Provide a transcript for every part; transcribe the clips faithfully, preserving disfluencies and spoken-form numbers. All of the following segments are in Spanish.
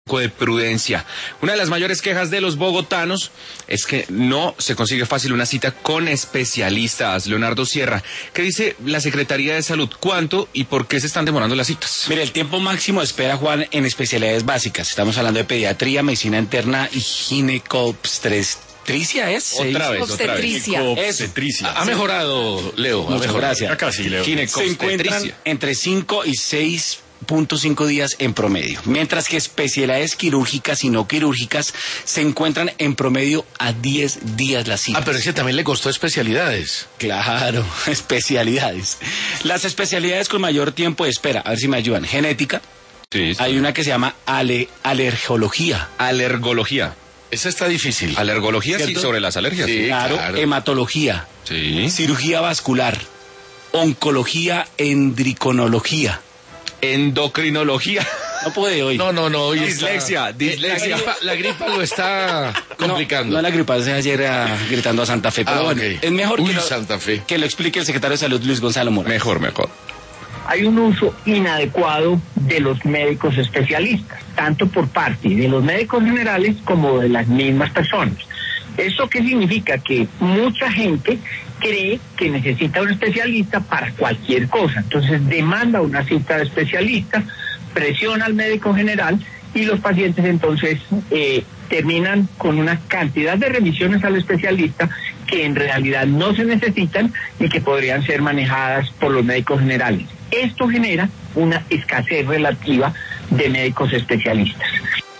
de prudencia. Una de las mayores quejas de los bogotanos es que no se consigue fácil una cita con especialistas. Leonardo Sierra, ¿qué dice la Secretaría de Salud? ¿Cuánto y por qué se están demorando las citas? Mira, el tiempo máximo de espera, Juan, en especialidades básicas. Estamos hablando de pediatría, medicina interna y ginecobstetricia, ¿es? Otra vez, otra vez. Obstetricia. Ha mejorado, Leo. Muchas mejorado. gracias. Acá sí, Leo. Se encuentran entre cinco y seis punto cinco días en promedio, mientras que especialidades quirúrgicas y no quirúrgicas se encuentran en promedio a diez días las citas. Ah, pero es que también le costó especialidades. Claro, especialidades. Las especialidades con mayor tiempo de espera, a ver si me ayudan. Genética. Sí, sí. Hay una que se llama ale, alergología. Alergología. Esa está difícil. Alergología, ¿cierto? sí, sobre las alergias. Sí. Claro, claro. hematología. Sí. Cirugía vascular. Oncología, endriconología. Endocrinología. No puede hoy. No, no, no. Hoy Dislexia, está... dislexia. La gripa, la gripa lo está complicando. No, no la gripa, se ayer ah, gritando a Santa Fe, pero Ah, bueno, okay. es mejor Uy, que, lo, Santa Fe. que lo explique el secretario de Salud, Luis Gonzalo Morales. Mejor, mejor. Hay un uso inadecuado de los médicos especialistas, tanto por parte de los médicos generales como de las mismas personas. ¿Eso qué significa? Que mucha gente cree que necesita un especialista para cualquier cosa, entonces demanda una cita de especialista, presiona al médico general y los pacientes entonces eh, terminan con una cantidad de remisiones al especialista que en realidad no se necesitan y que podrían ser manejadas por los médicos generales. Esto genera una escasez relativa de médicos especialistas.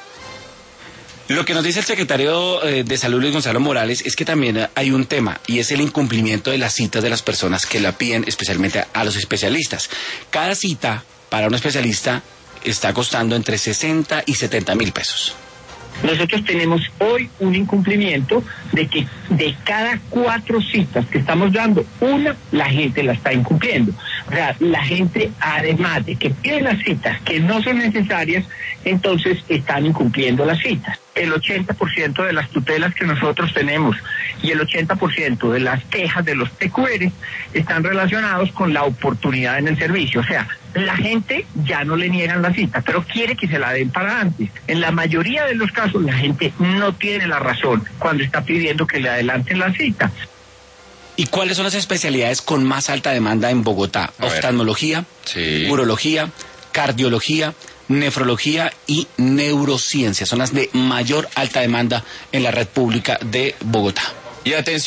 Lo que nos dice el secretario eh, de Salud, Luis Gonzalo Morales, es que también hay un tema, y es el incumplimiento de las citas de las personas que la piden, especialmente a, a los especialistas. Cada cita para un especialista está costando entre sesenta y setenta mil pesos. Nosotros tenemos hoy un incumplimiento de que de cada cuatro citas que estamos dando, una la gente la está incumpliendo. O sea, la gente, además de que pide las citas que no son necesarias, entonces están incumpliendo las citas. El ochenta por ciento de las tutelas que nosotros tenemos y el ochenta por ciento de las quejas de los T Q R están relacionados con la oportunidad en el servicio. O sea, la gente ya no le niegan la cita, pero quiere que se la den para antes. En la mayoría de los casos, la gente no tiene la razón cuando está pidiendo que le adelanten la cita. ¿Y cuáles son las especialidades con más alta demanda en Bogotá? A ver. Oftalmología, Sí. urología, cardiología, nefrología y neurociencia. Son las de mayor alta demanda en la red pública de Bogotá. Y atención.